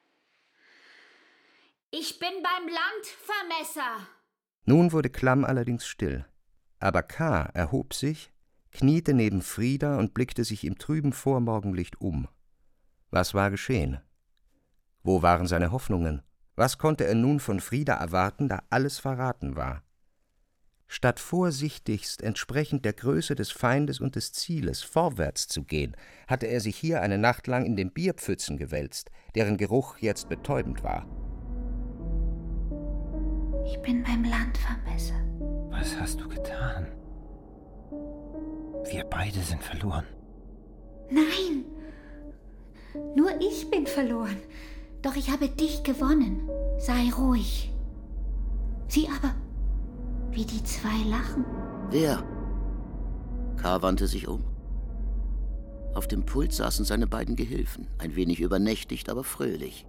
Ich bin beim Landvermesser!« Nun wurde Klamm allerdings still, aber K. erhob sich, kniete neben Frieda und blickte sich im trüben Vormorgenlicht um. Was war geschehen? Wo waren seine Hoffnungen? Was konnte er nun von Frieda erwarten, da alles verraten war? Statt vorsichtigst entsprechend der Größe des Feindes und des Zieles vorwärts zu gehen, hatte er sich hier eine Nacht lang in den Bierpfützen gewälzt, deren Geruch jetzt betäubend war. Ich bin beim Landvermesser. Was hast du getan? Wir beide sind verloren. Nein, nur ich bin verloren. Doch ich habe dich gewonnen. Sei ruhig. Sieh aber, wie die zwei lachen. Wer? K. wandte sich um. Auf dem Pult saßen seine beiden Gehilfen, ein wenig übernächtigt, aber fröhlich.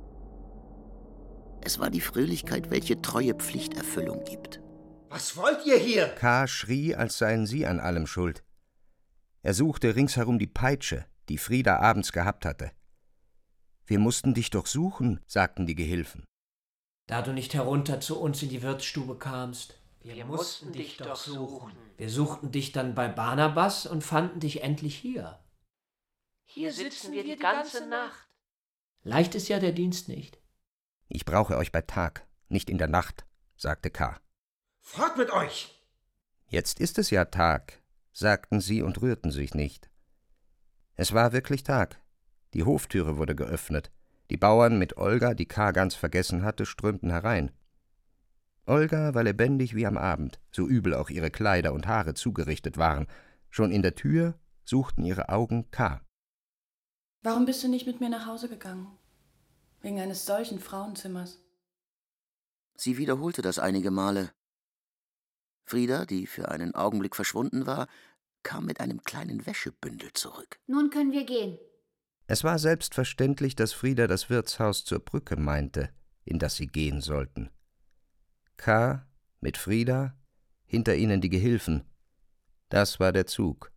Es war die Fröhlichkeit, welche treue Pflichterfüllung gibt. Was wollt ihr hier? K. schrie, als seien sie an allem schuld. Er suchte ringsherum die Peitsche, die Frieda abends gehabt hatte. »Wir mussten dich doch suchen«, sagten die Gehilfen. »Da du nicht herunter zu uns in die Wirtsstube kamst. Wir mussten dich doch suchen. Wir suchten dich dann bei Barnabas und fanden dich endlich hier. Hier sitzen wir die ganze Nacht. Leicht ist ja der Dienst nicht.« »Ich brauche euch bei Tag, nicht in der Nacht«, sagte K. »Fort mit euch!« »Jetzt ist es ja Tag«, sagten sie und rührten sich nicht. Es war wirklich Tag. Die Hoftüre wurde geöffnet. Die Bauern mit Olga, die K. ganz vergessen hatte, strömten herein. Olga war lebendig wie am Abend, so übel auch ihre Kleider und Haare zugerichtet waren. Schon in der Tür suchten ihre Augen K. »Warum bist du nicht mit mir nach Hause gegangen? Wegen eines solchen Frauenzimmers?« Sie wiederholte das einige Male. Frieda, die für einen Augenblick verschwunden war, kam mit einem kleinen Wäschebündel zurück. »Nun können wir gehen.« Es war selbstverständlich, dass Frieda das Wirtshaus zur Brücke meinte, in das sie gehen sollten. K. mit Frieda, hinter ihnen die Gehilfen. Das war der Zug.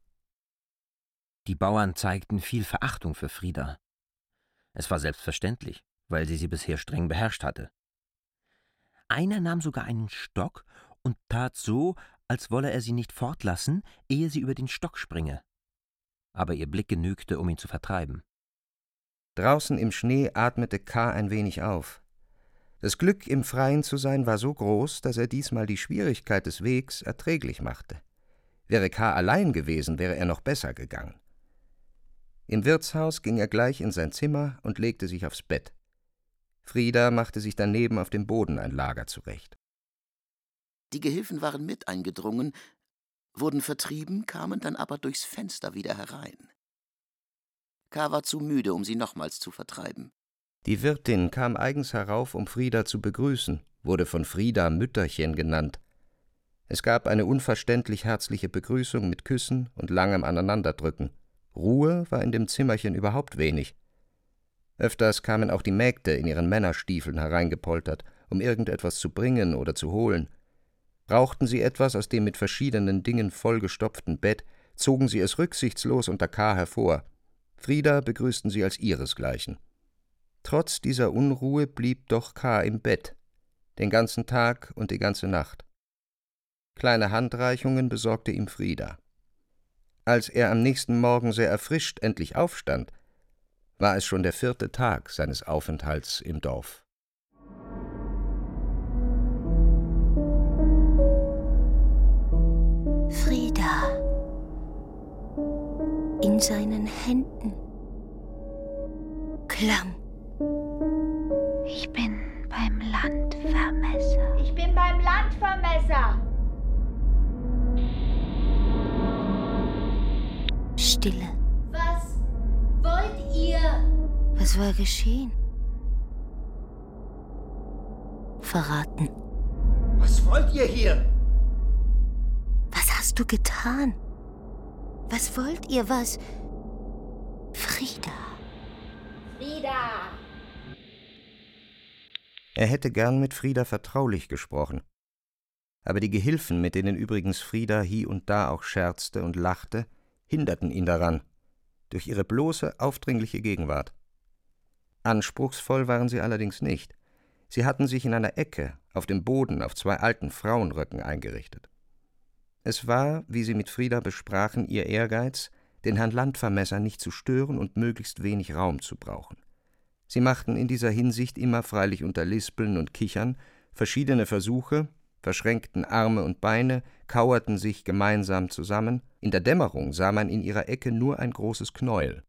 Die Bauern zeigten viel Verachtung für Frieda. Es war selbstverständlich, weil sie bisher streng beherrscht hatte. Einer nahm sogar einen Stock und tat so, als wolle er sie nicht fortlassen, ehe sie über den Stock springe. Aber ihr Blick genügte, um ihn zu vertreiben. Draußen im Schnee atmete K. ein wenig auf. Das Glück, im Freien zu sein, war so groß, dass er diesmal die Schwierigkeit des Wegs erträglich machte. Wäre K. allein gewesen, wäre er noch besser gegangen. Im Wirtshaus ging er gleich in sein Zimmer und legte sich aufs Bett. Frieda machte sich daneben auf dem Boden ein Lager zurecht. Die Gehilfen waren mit eingedrungen, wurden vertrieben, kamen dann aber durchs Fenster wieder herein. K. war zu müde, um sie nochmals zu vertreiben. Die Wirtin kam eigens herauf, um Frieda zu begrüßen, wurde von Frieda Mütterchen genannt. Es gab eine unverständlich herzliche Begrüßung mit Küssen und langem Aneinanderdrücken. Ruhe war in dem Zimmerchen überhaupt wenig. Öfters kamen auch die Mägde in ihren Männerstiefeln hereingepoltert, um irgendetwas zu bringen oder zu holen. Brauchten sie etwas aus dem mit verschiedenen Dingen vollgestopften Bett, zogen sie es rücksichtslos unter K. hervor. Frida begrüßten sie als ihresgleichen. Trotz dieser Unruhe blieb doch K. im Bett, den ganzen Tag und die ganze Nacht. Kleine Handreichungen besorgte ihm Frida. Als er am nächsten Morgen sehr erfrischt endlich aufstand, war es schon der 4. Tag seines Aufenthalts im Dorf. Frida. In seinen Händen. Klamm. Ich bin beim Landvermesser. Ich bin beim Landvermesser. Stille. Was wollt ihr? Was war geschehen? Verraten. Was wollt ihr hier? Was hast du getan? Was wollt ihr, was? Frida. Frida. Er hätte gern mit Frida vertraulich gesprochen. Aber die Gehilfen, mit denen übrigens Frida hie und da auch scherzte und lachte, hinderten ihn daran, durch ihre bloße, aufdringliche Gegenwart. Anspruchsvoll waren sie allerdings nicht. Sie hatten sich in einer Ecke, auf dem Boden, auf 2 alten Frauenröcken eingerichtet. Es war, wie sie mit Frida besprachen, ihr Ehrgeiz, den Herrn Landvermesser nicht zu stören und möglichst wenig Raum zu brauchen. Sie machten in dieser Hinsicht immer freilich unter Lispeln und Kichern verschiedene Versuche, verschränkten Arme und Beine, kauerten sich gemeinsam zusammen. In der Dämmerung sah man in ihrer Ecke nur ein großes Knäuel.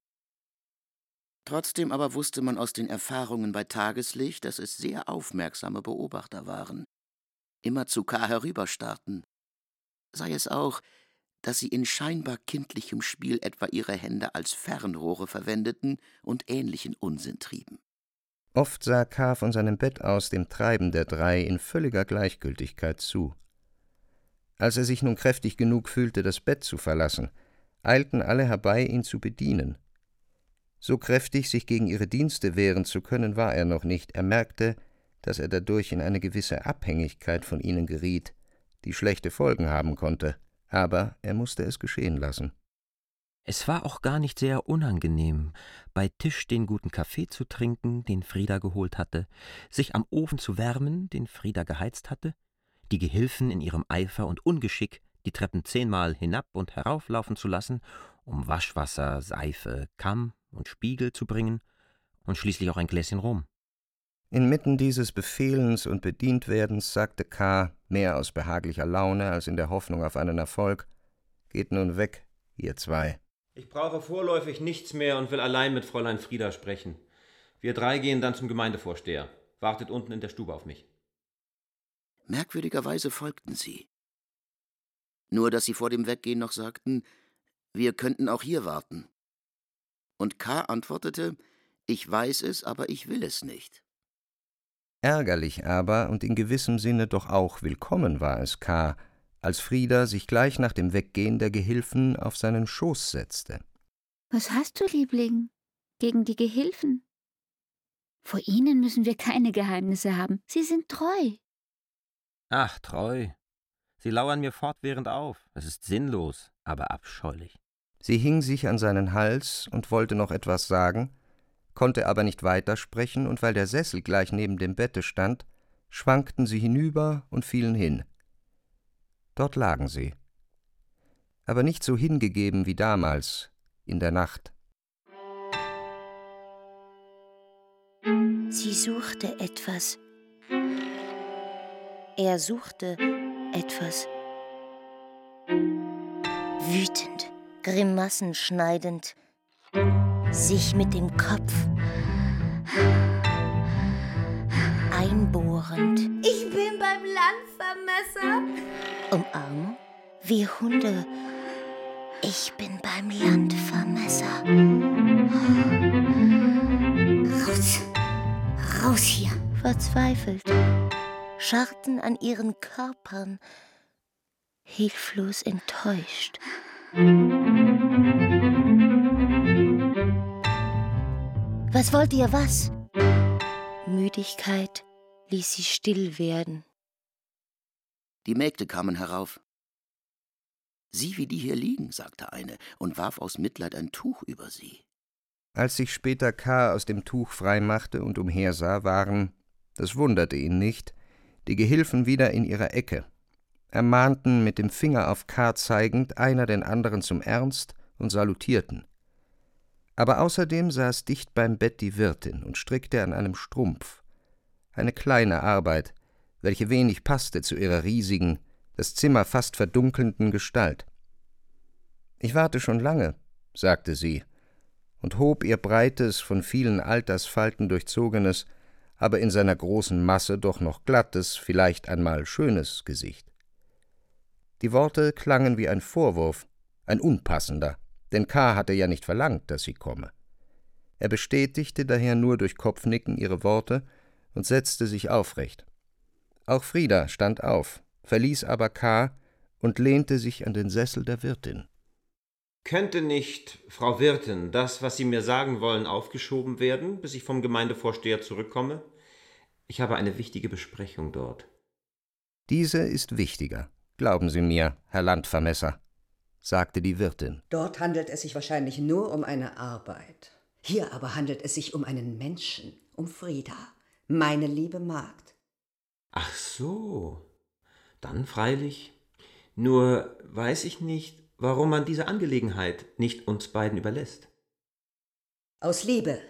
Trotzdem aber wusste man aus den Erfahrungen bei Tageslicht, dass es sehr aufmerksame Beobachter waren, immer zu K. herüberstarrten. Sei es auch, dass sie in scheinbar kindlichem Spiel etwa ihre Hände als Fernrohre verwendeten und ähnlichen Unsinn trieben. Oft sah K. von seinem Bett aus dem Treiben der 3 in völliger Gleichgültigkeit zu. Als er sich nun kräftig genug fühlte, das Bett zu verlassen, eilten alle herbei, ihn zu bedienen. So kräftig, sich gegen ihre Dienste wehren zu können, war er noch nicht. Er merkte, dass er dadurch in eine gewisse Abhängigkeit von ihnen geriet, die schlechte Folgen haben konnte, aber er musste es geschehen lassen. Es war auch gar nicht sehr unangenehm, bei Tisch den guten Kaffee zu trinken, den Frida geholt hatte, sich am Ofen zu wärmen, den Frida geheizt hatte, die Gehilfen in ihrem Eifer und Ungeschick die Treppen 10-mal hinab und herauflaufen zu lassen, um Waschwasser, Seife, Kamm und Spiegel zu bringen und schließlich auch ein Gläschen Rum. Inmitten dieses Befehlens und Bedientwerdens sagte K., mehr aus behaglicher Laune als in der Hoffnung auf einen Erfolg: »Geht nun weg, ihr 2. Ich brauche vorläufig nichts mehr und will allein mit Fräulein Frida sprechen. Wir 3 gehen dann zum Gemeindevorsteher. Wartet unten in der Stube auf mich.« Merkwürdigerweise folgten sie. Nur, dass sie vor dem Weggehen noch sagten, wir könnten auch hier warten. Und K. antwortete, ich weiß es, aber ich will es nicht. Ärgerlich aber und in gewissem Sinne doch auch willkommen war es K., als Frida sich gleich nach dem Weggehen der Gehilfen auf seinen Schoß setzte. Was hast du, Liebling, gegen die Gehilfen? Vor ihnen müssen wir keine Geheimnisse haben. Sie sind treu. Ach, treu. Sie lauern mir fortwährend auf. Es ist sinnlos, aber abscheulich. Sie hing sich an seinen Hals und wollte noch etwas sagen, konnte aber nicht weitersprechen, und weil der Sessel gleich neben dem Bette stand, schwankten sie hinüber und fielen hin. Dort lagen sie, aber nicht so hingegeben wie damals, in der Nacht. Sie suchte etwas. Er suchte etwas. Wütend, Grimassen schneidend, sich mit dem Kopf einbohrend. Ich bin beim Landvermesser. Umarmung wie Hunde. Ich bin beim Landvermesser. Raus! Raus hier! Verzweifelt scharrten an ihren Körpern, hilflos enttäuscht. Was wollt ihr, was? Müdigkeit ließ sie still werden. Die Mägde kamen herauf. »Sieh, wie die hier liegen«, sagte eine und warf aus Mitleid ein Tuch über sie. Als sich später K. aus dem Tuch freimachte und umhersah, waren, das wunderte ihn nicht, die Gehilfen wieder in ihrer Ecke, ermahnten mit dem Finger auf K. zeigend einer den anderen zum Ernst und salutierten. Aber außerdem saß dicht beim Bett die Wirtin und strickte an einem Strumpf, eine kleine Arbeit, welche wenig passte zu ihrer riesigen, das Zimmer fast verdunkelnden Gestalt. »Ich warte schon lange«, sagte sie, und hob ihr breites, von vielen Altersfalten durchzogenes, aber in seiner großen Masse doch noch glattes, vielleicht einmal schönes Gesicht. Die Worte klangen wie ein Vorwurf, ein unpassender, denn K. hatte ja nicht verlangt, dass sie komme. Er bestätigte daher nur durch Kopfnicken ihre Worte und setzte sich aufrecht. Auch Frida stand auf, verließ aber K. und lehnte sich an den Sessel der Wirtin. »Könnte nicht, Frau Wirtin, das, was Sie mir sagen wollen, aufgeschoben werden, bis ich vom Gemeindevorsteher zurückkomme? Ich habe eine wichtige Besprechung dort.« »Diese ist wichtiger, glauben Sie mir, Herr Landvermesser«, sagte die Wirtin. »Dort handelt es sich wahrscheinlich nur um eine Arbeit. Hier aber handelt es sich um einen Menschen, um Frida, meine liebe Magd.« »Ach so, dann freilich. Nur weiß ich nicht, warum man diese Angelegenheit nicht uns beiden überlässt.« »Aus Liebe,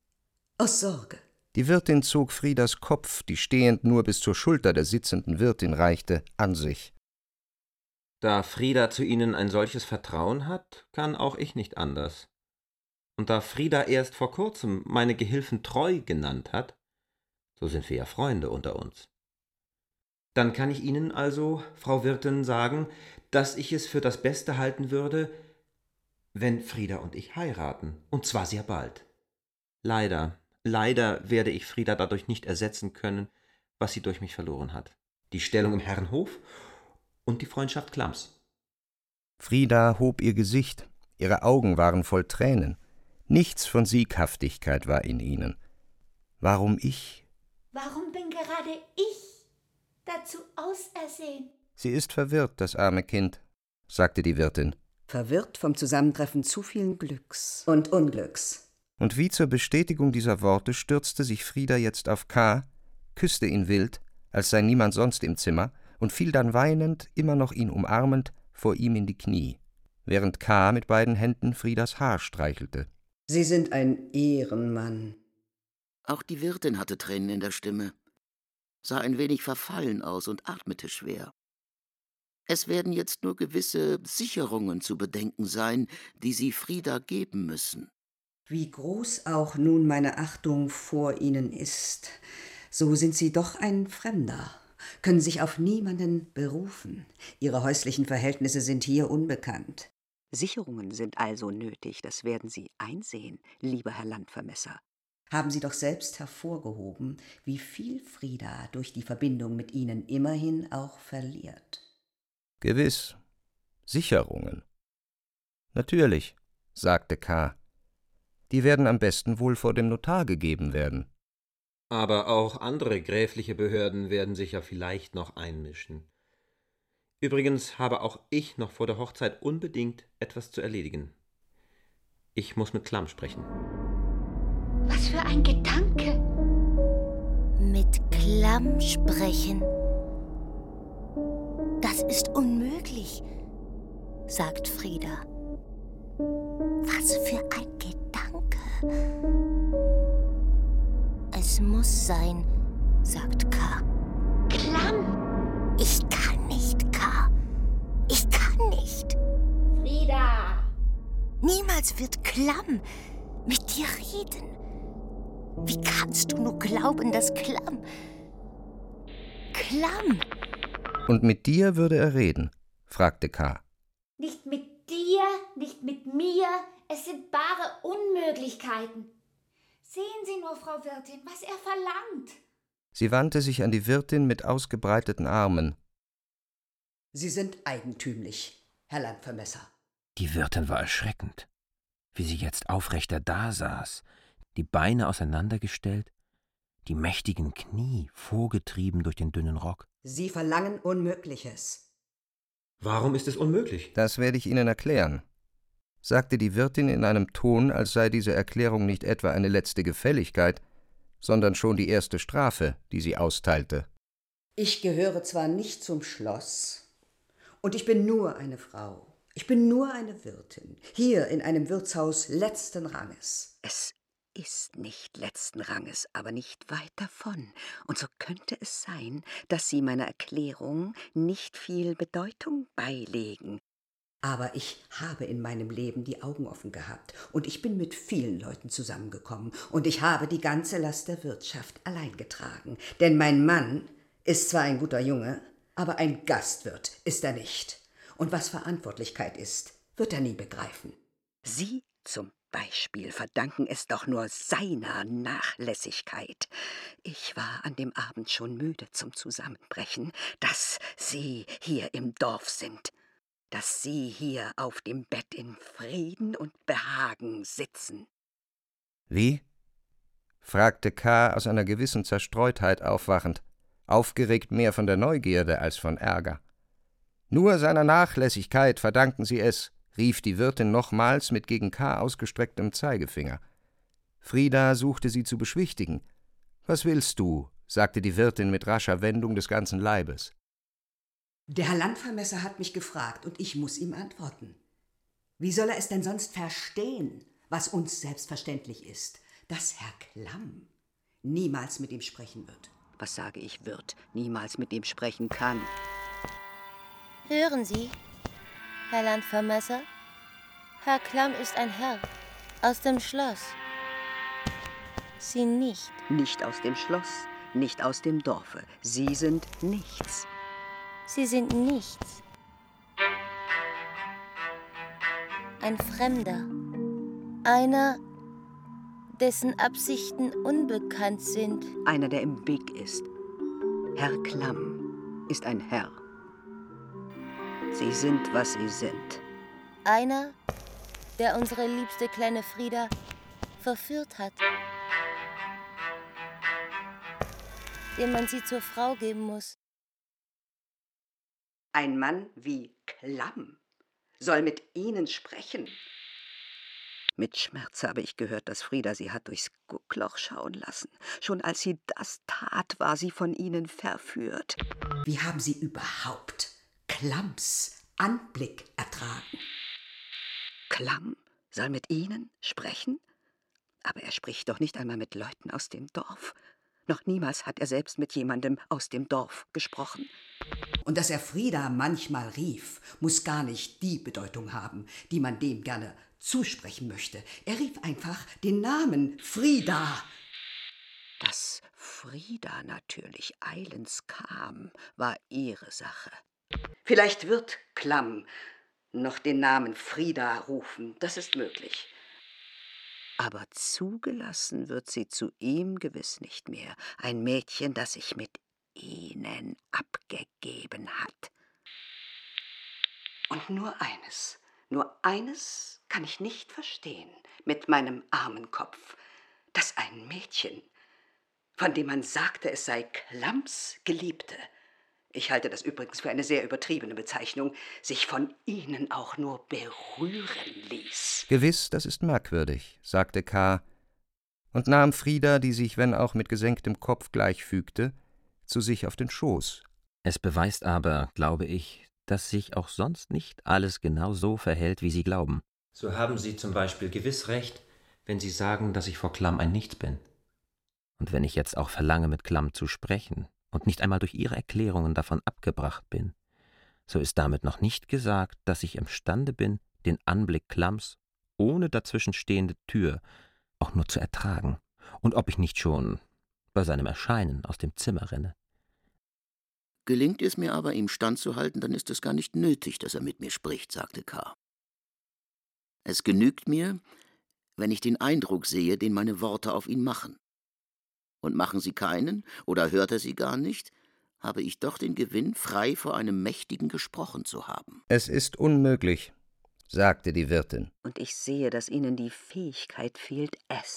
aus Sorge.« Die Wirtin zog Fridas Kopf, die stehend nur bis zur Schulter der sitzenden Wirtin reichte, an sich. »Da Frida zu Ihnen ein solches Vertrauen hat, kann auch ich nicht anders. Und da Frida erst vor kurzem meine Gehilfen treu genannt hat, so sind wir ja Freunde unter uns. Dann kann ich Ihnen also, Frau Wirtin, sagen, dass ich es für das Beste halten würde, wenn Frida und ich heiraten, und zwar sehr bald. Leider werde ich Frida dadurch nicht ersetzen können, was sie durch mich verloren hat. Die Stellung im Herrenhof und die Freundschaft Klamms.« Frida hob ihr Gesicht, ihre Augen waren voll Tränen. Nichts von Sieghaftigkeit war in ihnen. »Warum ich?« Warum bin gerade ich dazu ausersehen? »Sie ist verwirrt, das arme Kind«, sagte die Wirtin. »Verwirrt vom Zusammentreffen zu vielen Glücks und Unglücks.« Und wie zur Bestätigung dieser Worte stürzte sich Frida jetzt auf K., küsste ihn wild, als sei niemand sonst im Zimmer, und fiel dann weinend, immer noch ihn umarmend, vor ihm in die Knie, während K. mit beiden Händen Fridas Haar streichelte. »Sie sind ein Ehrenmann.« Auch die Wirtin hatte Tränen in der Stimme, sah ein wenig verfallen aus und atmete schwer. Es werden jetzt nur gewisse Sicherungen zu bedenken sein, die Sie Frida geben müssen. Wie groß auch nun meine Achtung vor Ihnen ist, so sind Sie doch ein Fremder, können sich auf niemanden berufen. Ihre häuslichen Verhältnisse sind hier unbekannt. Sicherungen sind also nötig, das werden Sie einsehen, lieber Herr Landvermesser. Haben Sie doch selbst hervorgehoben, wie viel Frida durch die Verbindung mit Ihnen immerhin auch verliert. »Gewiss. Sicherungen.« »Natürlich«, sagte K. »Die werden am besten wohl vor dem Notar gegeben werden.« »Aber auch andere gräfliche Behörden werden sich ja vielleicht noch einmischen. Übrigens habe auch ich noch vor der Hochzeit unbedingt etwas zu erledigen. Ich muss mit Klamm sprechen.« Was für ein Gedanke! Mit Klamm sprechen? Das ist unmöglich, sagt Frida. Was für ein Gedanke! Es muss sein, sagt K. Klamm! Ich kann nicht, K. Ich kann nicht. Frida! Niemals wird Klamm mit dir reden. Wie kannst du nur glauben, dass Klamm... »Und mit dir würde er reden?« fragte K. Nicht mit dir, nicht mit mir, es sind bare Unmöglichkeiten. Sehen Sie nur, Frau Wirtin, was er verlangt.« Sie wandte sich an die Wirtin mit ausgebreiteten Armen. »Sie sind eigentümlich, Herr Landvermesser.« Die Wirtin war erschreckend, wie sie jetzt aufrechter dasaß, die Beine auseinandergestellt, die mächtigen Knie vorgetrieben durch den dünnen Rock. Sie verlangen Unmögliches. Warum ist es unmöglich? Das werde ich Ihnen erklären, sagte die Wirtin in einem Ton, als sei diese Erklärung nicht etwa eine letzte Gefälligkeit, sondern schon die erste Strafe, die sie austeilte. Ich gehöre zwar nicht zum Schloss, und ich bin nur eine Frau. Ich bin nur eine Wirtin, hier in einem Wirtshaus letzten Ranges. Es ist nicht letzten Ranges, aber nicht weit davon. Und so könnte es sein, dass Sie meiner Erklärung nicht viel Bedeutung beilegen. Aber ich habe in meinem Leben die Augen offen gehabt und ich bin mit vielen Leuten zusammengekommen und ich habe die ganze Last der Wirtschaft allein getragen. Denn mein Mann ist zwar ein guter Junge, aber ein Gastwirt ist er nicht. Und was Verantwortlichkeit ist, wird er nie begreifen. Sie zum Beispiel verdanken es doch nur seiner Nachlässigkeit. Ich war an dem Abend schon müde zum Zusammenbrechen, dass Sie hier im Dorf sind, dass Sie hier auf dem Bett in Frieden und Behagen sitzen. »Wie?« fragte K. aus einer gewissen Zerstreutheit aufwachend, aufgeregt mehr von der Neugierde als von Ärger. »Nur seiner Nachlässigkeit verdanken Sie es«, rief die Wirtin nochmals mit gegen K. ausgestrecktem Zeigefinger. Frida suchte sie zu beschwichtigen. »Was willst du?« sagte die Wirtin mit rascher Wendung des ganzen Leibes. Der Herr Landvermesser hat mich gefragt und ich muss ihm antworten. Wie soll er es denn sonst verstehen, was uns selbstverständlich ist, dass Herr Klamm niemals mit ihm sprechen wird? Was sage ich, wird niemals mit ihm sprechen kann. Hören Sie, Herr Landvermesser, Herr Klamm ist ein Herr aus dem Schloss. Sie nicht. Nicht aus dem Schloss, nicht aus dem Dorfe. Sie sind nichts. Sie sind nichts. Ein Fremder. Einer, dessen Absichten unbekannt sind. Einer, der im Weg ist. Herr Klamm ist ein Herr. Sie sind, was Sie sind. Einer, der unsere liebste kleine Frida verführt hat. Dem man sie zur Frau geben muss. Ein Mann wie Klamm soll mit Ihnen sprechen. Mit Schmerz habe ich gehört, dass Frida sie hat durchs Guckloch schauen lassen. Schon als sie das tat, war sie von Ihnen verführt. Wie haben Sie überhaupt Klamms Anblick ertragen? Klamm soll mit Ihnen sprechen? Aber er spricht doch nicht einmal mit Leuten aus dem Dorf. Noch niemals hat er selbst mit jemandem aus dem Dorf gesprochen. Und dass er Frida manchmal rief, muss gar nicht die Bedeutung haben, die man dem gerne zusprechen möchte. Er rief einfach den Namen Frida. Dass Frida natürlich eilends kam, war ihre Sache. Vielleicht wird Klamm noch den Namen Frida rufen, das ist möglich. Aber zugelassen wird sie zu ihm gewiss nicht mehr. Ein Mädchen, das sich mit Ihnen abgegeben hat. Und nur eines kann ich nicht verstehen mit meinem armen Kopf, dass ein Mädchen, von dem man sagte, es sei Klamms Geliebte, ich halte das übrigens für eine sehr übertriebene Bezeichnung, sich von Ihnen auch nur berühren ließ. »Gewiss, das ist merkwürdig«, sagte K. und nahm Frida, die sich, wenn auch mit gesenktem Kopf, gleichfügte, zu sich auf den Schoß. Es beweist aber, glaube ich, dass sich auch sonst nicht alles genau so verhält, wie Sie glauben. So haben Sie zum Beispiel gewiss recht, wenn Sie sagen, dass ich vor Klamm ein Nichts bin. Und wenn ich jetzt auch verlange, mit Klamm zu sprechen und nicht einmal durch Ihre Erklärungen davon abgebracht bin, so ist damit noch nicht gesagt, dass ich imstande bin, den Anblick Klamms ohne dazwischenstehende Tür auch nur zu ertragen, und ob ich nicht schon bei seinem Erscheinen aus dem Zimmer renne. Gelingt es mir aber, ihm standzuhalten, dann ist es gar nicht nötig, dass er mit mir spricht, sagte K. Es genügt mir, wenn ich den Eindruck sehe, den meine Worte auf ihn machen. Und machen sie keinen, oder hört er sie gar nicht, habe ich doch den Gewinn, frei vor einem Mächtigen gesprochen zu haben. »Es ist unmöglich«, sagte die Wirtin. Und ich sehe, dass Ihnen die Fähigkeit fehlt, es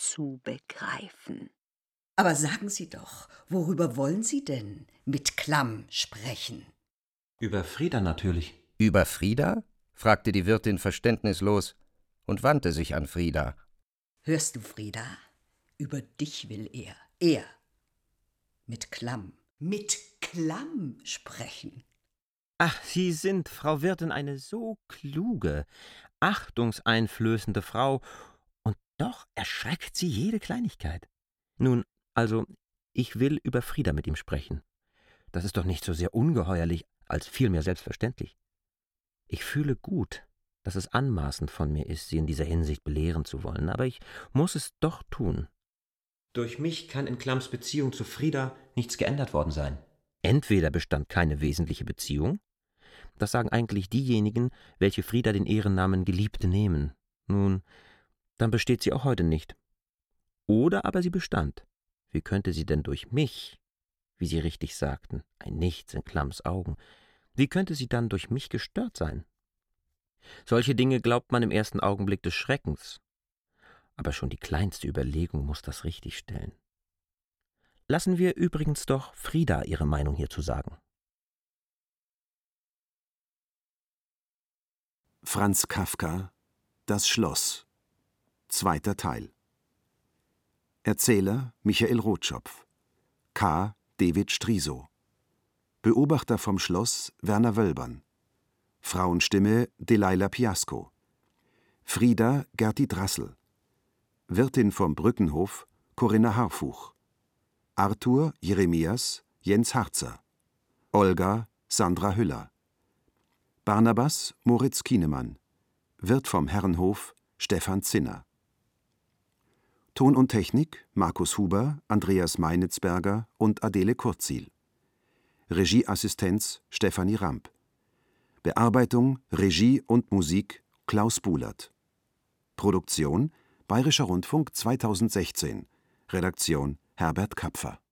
zu begreifen. Aber sagen Sie doch, worüber wollen Sie denn mit Klamm sprechen? Über Frieda natürlich. Über Frieda? Fragte die Wirtin verständnislos und wandte sich an Frieda. Hörst du, Frieda? Über dich will er mit Klamm sprechen. Ach, Sie sind, Frau Wirtin, eine so kluge, achtungseinflößende Frau, und doch erschreckt Sie jede Kleinigkeit. Nun, also, ich will über Frieda mit ihm sprechen. Das ist doch nicht so sehr ungeheuerlich, als vielmehr selbstverständlich. Ich fühle gut, dass es anmaßend von mir ist, Sie in dieser Hinsicht belehren zu wollen, aber ich muss es doch tun. Durch mich kann in Klamms Beziehung zu Frieda nichts geändert worden sein. Entweder bestand keine wesentliche Beziehung, das sagen eigentlich diejenigen, welche Frieda den Ehrennamen Geliebte nehmen. Nun, dann besteht sie auch heute nicht. Oder aber sie bestand. Wie könnte sie denn durch mich, wie Sie richtig sagten, ein Nichts in Klamms Augen, wie könnte sie dann durch mich gestört sein? Solche Dinge glaubt man im ersten Augenblick des Schreckens, aber schon die kleinste Überlegung muss das richtigstellen. Lassen wir übrigens doch Frieda ihre Meinung hierzu sagen. Franz Kafka, Das Schloss. 2. Teil. Erzähler Michael Rotschopf. K. David Strisow. Beobachter vom Schloss Werner Wölbern. Frauenstimme Delilah Piasco. Frieda Gerti Drassel. Wirtin vom Brückenhof Corinna Harfuch. Arthur Jeremias Jens Harzer. Olga Sandra Hüller. Barnabas Moritz Kienemann. Wirt vom Herrenhof Stefan Zinner. Ton und Technik Markus Huber, Andreas Meinitzberger und Adele Kurzil. Regieassistenz Stefanie Ramp. Bearbeitung, Regie und Musik Klaus Buhlert. Produktion Bayerischer Rundfunk 2016. Redaktion Herbert Kapfer.